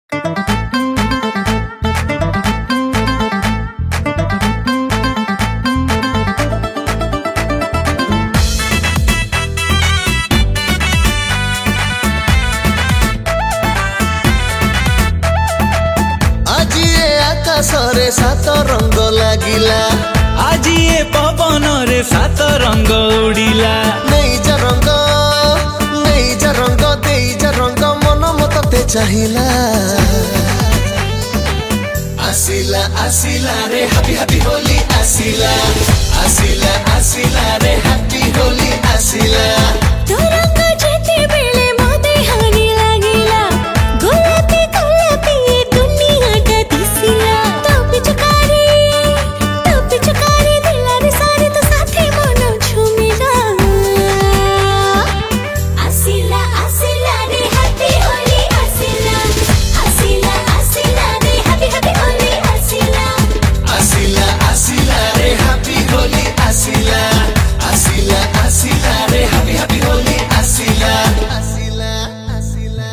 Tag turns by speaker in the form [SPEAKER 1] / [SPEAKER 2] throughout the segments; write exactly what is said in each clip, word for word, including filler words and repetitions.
[SPEAKER 1] सरे सात रंग लागिला
[SPEAKER 2] आज ये पवन रे सात रंग उड़िला
[SPEAKER 1] नहीं जा रंग नहीं जा रंग देई जा रंग मन मते चाहिला आसिला आसिला रे हैप्पी हैप्पी होली आसिला आसिला आसिला रे हैप्पी होली आसिला
[SPEAKER 3] तो रंग जेते बेले मते हानि लागिला गोलापी गोलापी दुनिया का दिसिला तो पिचकारी तो पिचकारी दिला रे सारे तो साथे मन झुमिला आसिला आसिला रे हैप्पी होली आसिला आसिला आसिला रे हैप्पी हैप्पी होली आसिला
[SPEAKER 1] आसिला आसिला रे हैप्पी होली आसिला आसिला आसिला रे हैप्पी हैप्पी होली आसिला आसिला आसिला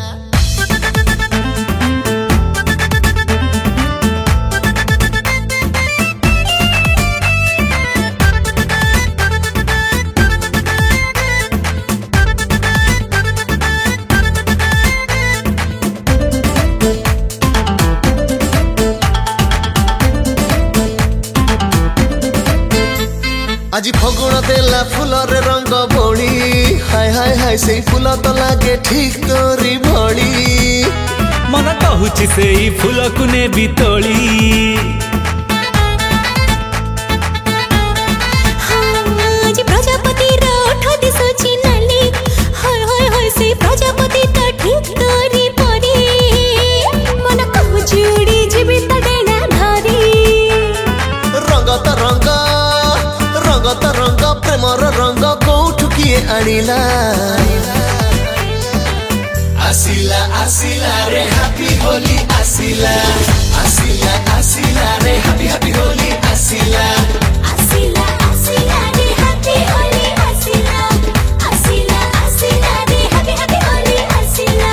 [SPEAKER 1] आज फगुण देला फुलर रंग बोली हाय हाय हाय से फूल तो लागे ठीक तोरी भड़ी
[SPEAKER 2] मन कहूची से फूल कुने भी तोली
[SPEAKER 3] आज प्रजापति रो ओठ दिसुची नाली हाय हाय हाय से प्रजापति तो ठीक तोरी परी मन कहूची उड़ी जीवी त डेना धरी
[SPEAKER 1] रंग त रंग रंग त रंग प्रेमर रंग कोठु किए आनिला आसिला आसिला रे हैप्पी होली आसिला आसिला आसिला रे हैप्पी हैप्पी होली आसिला
[SPEAKER 3] आसिला आसिला रे हैप्पी होली आसिला आसिला आसिला रे हैप्पी हैप्पी होली आसिला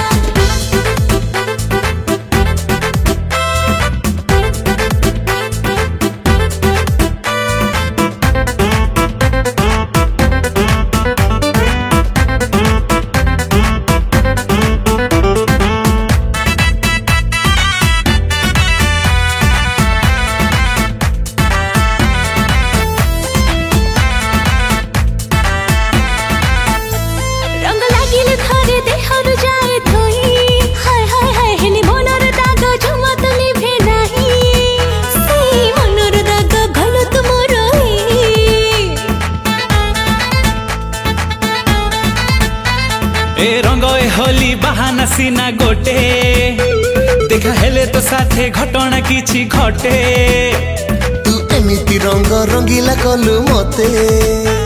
[SPEAKER 3] रंग लागिल थारे देहरु जाए थोई हाय हाय हाय हेनी मनर दाग जमत निभे नाही से मनर दाग गलत मोरई
[SPEAKER 2] ए रंग ए होली बहाना सीना गोटे देखा हेले तो साथे घटना किछि घटे
[SPEAKER 1] तू एमिति रंग रंगीला कलु मते